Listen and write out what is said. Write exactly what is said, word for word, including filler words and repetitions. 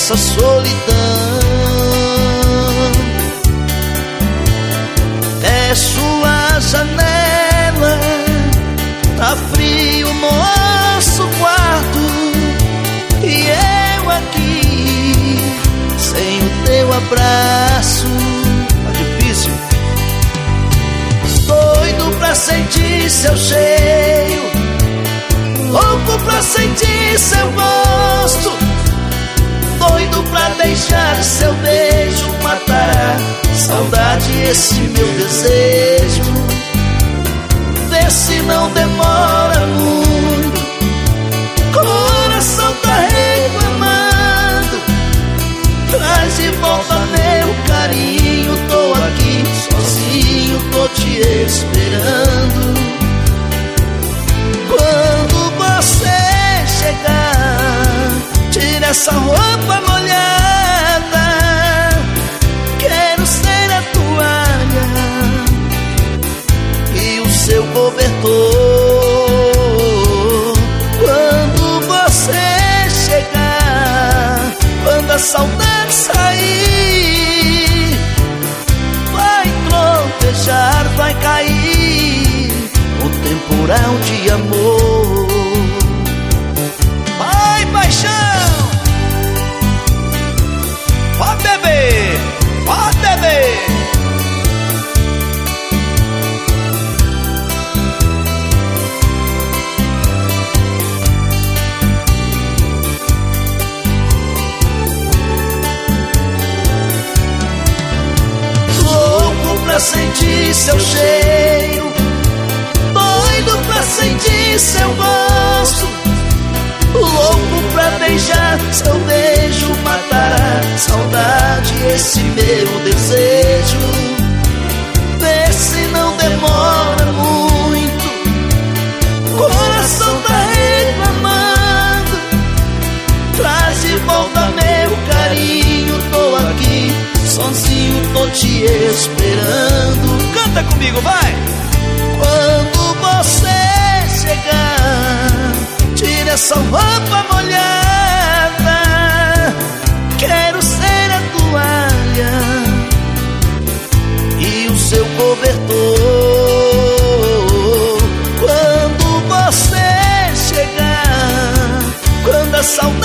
essa solidão. Fecho a janela, tá frio o nosso quarto, e eu aqui sem o teu abraço. Tá difícil. Doido pra sentir seu cheiro, louco pra sentir seu gosto, doido pra deixar seu beijo matar saudade, esse meu desejo. Vê se não demora muito, coração tá reclamando. Traz de volta meu carinho, tô aqui sozinho, tô te esperando. Quando você chegar, tira essa roupa molhada, quero ser a toalha e o seu cobertor. Quando você chegar, quando a saudade sair, vai tropejar, vai cair o temporal de amor. Vai, paixão! Pode beber! Pode beber! Louco pra sentir seu cheiro, doido pra sentir seu gosto, louco pra deixar seu beijo matar saudade, esse meu desejo. Vê se não demora muito, coração tá reclamando. Traz de volta meu carinho, tô aqui sozinho, tô te esperando. Canta comigo, vai! Quando você chegar, tira essa roupa molhada, quero ser a toalha e o seu cobertor. Quando você chegar, quando a saudade